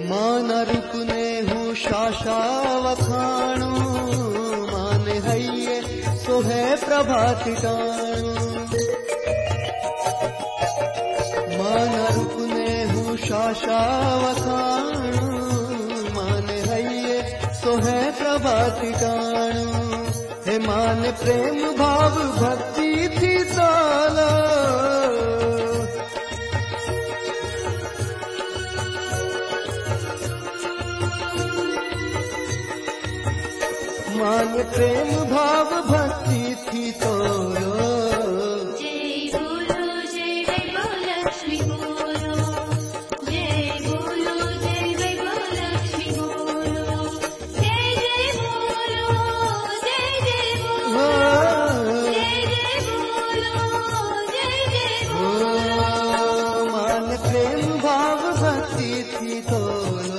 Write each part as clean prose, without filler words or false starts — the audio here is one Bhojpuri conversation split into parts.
मान रुकने हूँ शाशा वखाणु, मान हइये सो है प्रभात टाणु। मान रुकने हूँ शाशा वखाणु, मान हइये सो है प्रभात टाणु। हे मान प्रेम भाव भक्ति थी साला, मान प्रेम भाव भक्ति थी तोरो। जय बोलो जय वैभव लक्ष्मी बोलो, जय बोलो जय वैभव लक्ष्मी बोलो, जय जय बोलो जय जय बोलो, जय जय बोलो जय जय बोलो। मान प्रेम भाव भक्ति थी तोरो।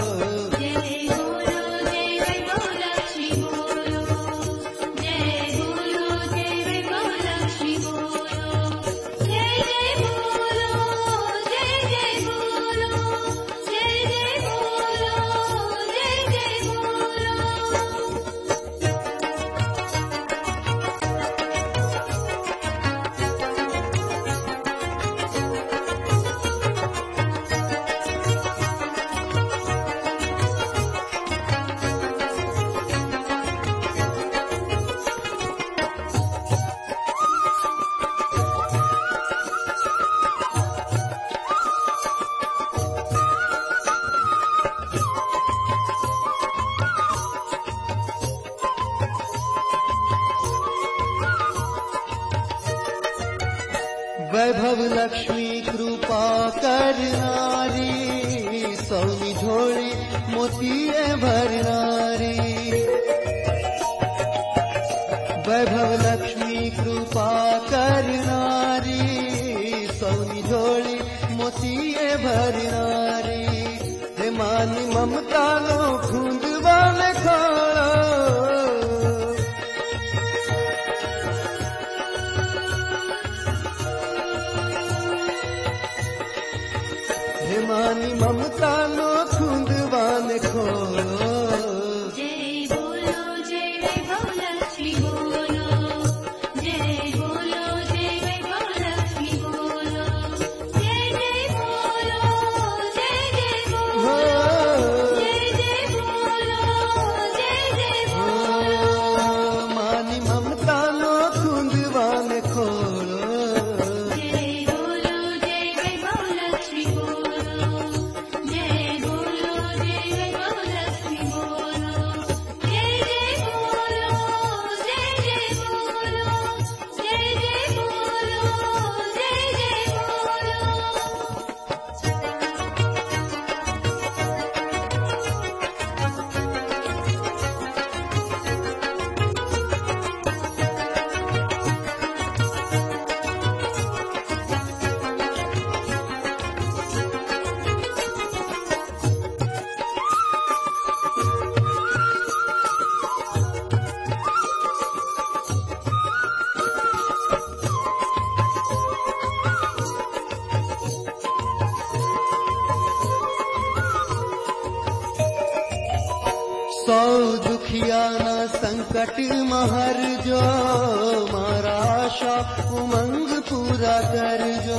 वैभव लक्ष्मी कृपा करनारी, सौनी झोली मोतिये भरनारी। वैभव लक्ष्मी कृपा करनारी, सौनी झोली मोतिये भरनारी। हे मान ममता लो खूंदवा में खाड़ा, मानी ममता नो खुंदवान खोलो। जय बोलो जय वैभव लक्ष्मी बोलो, जय बोलो जय वैभव लक्ष्मी बोलो, जय जय बोलो जय जय बोलो, जय जय बोलो जय जय बोलो। मानी ममता नो खुंदवान खोलो। सौ दुखिया न संकट महर जो, मारा आशा उमंग पूरा कर जो।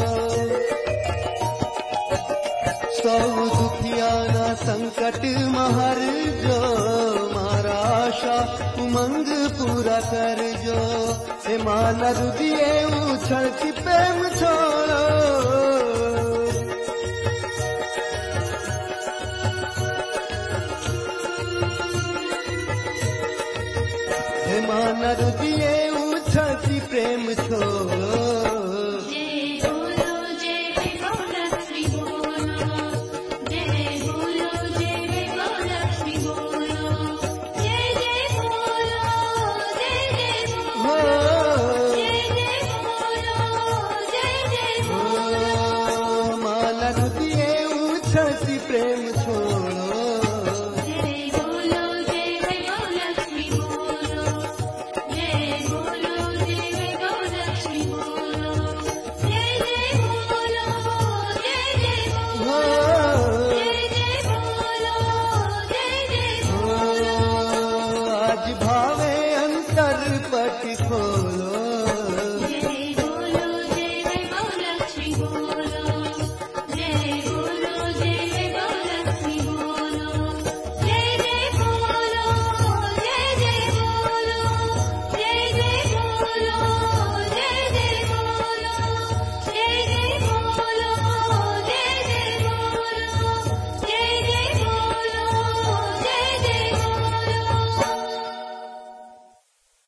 सौ दुखिया न संकट महर जो, मारा आशा उमंग पूरा कर जो। हे मान रुदिए उछल की प्रेम छोड़ो, मान रुदिए उछल की प्रेम छोड़ो।